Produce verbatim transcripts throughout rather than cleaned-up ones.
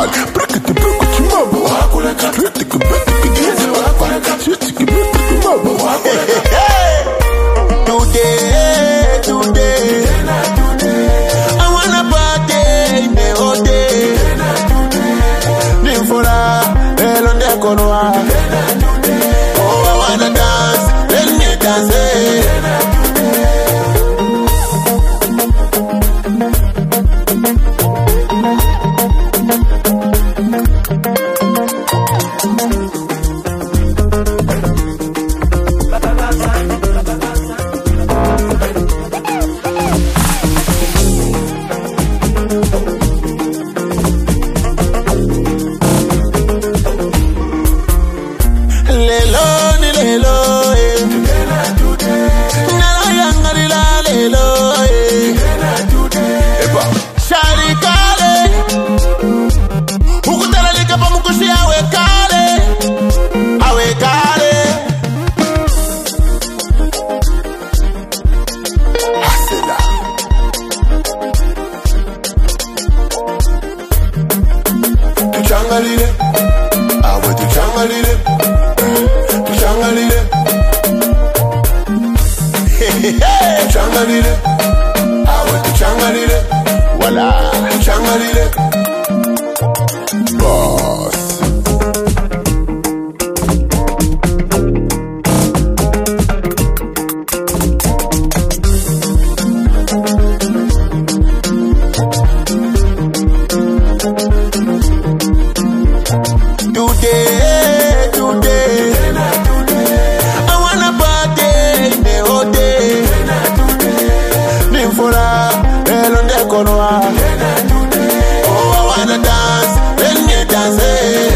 bad. Break it, break it, mama. Wakuleka. Break it, break it, yes, wakuleka. Break it, break it, mama. Wakuleka. Today, today, I wanna party in the whole day. Nimfora, hello nekonoa. Oh, I wanna dance, let me dance. Tuchangalile, awe tuchangalile, tuchangalile, tuchangalile, awe tuchangalile, wala tuchangalile, boss. Today, today, I wanna party in the whole day. Nimfora, hello nekonoa. Oh, I wanna dance, let me dance.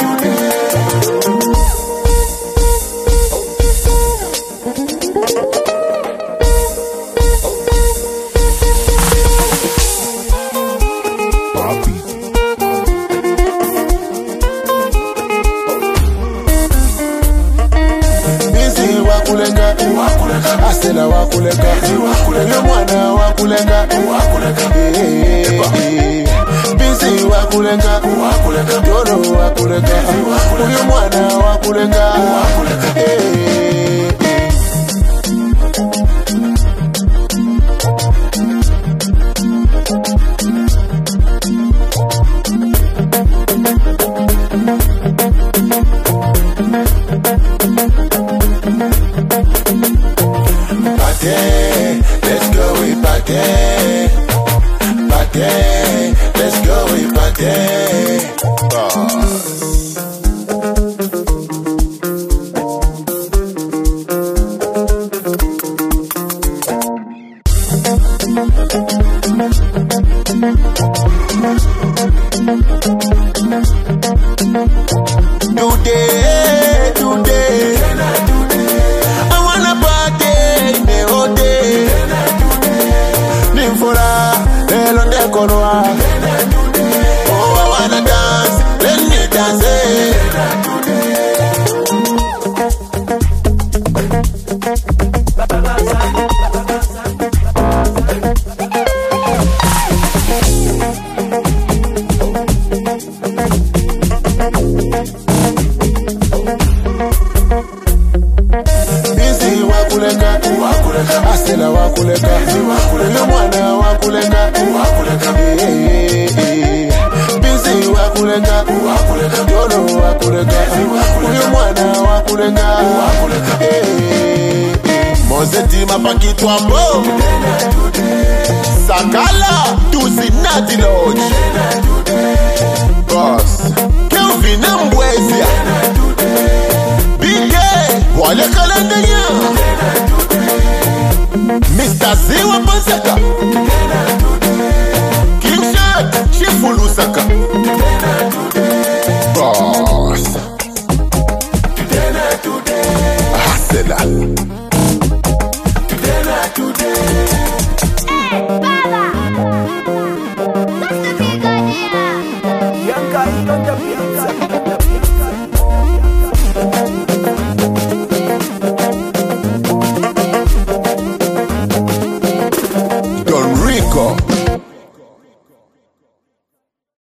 Wakuleka, wakuleka, asela wakuleka, wakuleka, mwana wakuleka, wakuleka, busy wakuleka, wakuleka, dono wakuleka, uyo mwana wakuleka, wakuleka. Let's go, we party, party. Let's go, we party. Boss. Today, today, I wanna party in the whole day. Nimfora, hello nekonoa. Oh, I wanna dance, let me dance. Busy wakuleka, wakuleka, asela wakuleka, uyo mwana wakuleka, wakuleka, busy wakuleka, wakuleka, dono wakuleka, uyo mwana wakuleka, wakuleka. Mozeti mapakitwa mbo, Sakala tuzinati lodge, boss, Kelvin Mbwezia, Big Wale Kalandanya, Mister Ziwa Pansaka, King Shot, Chifulu Saka, boss, Hasela. Don Rico.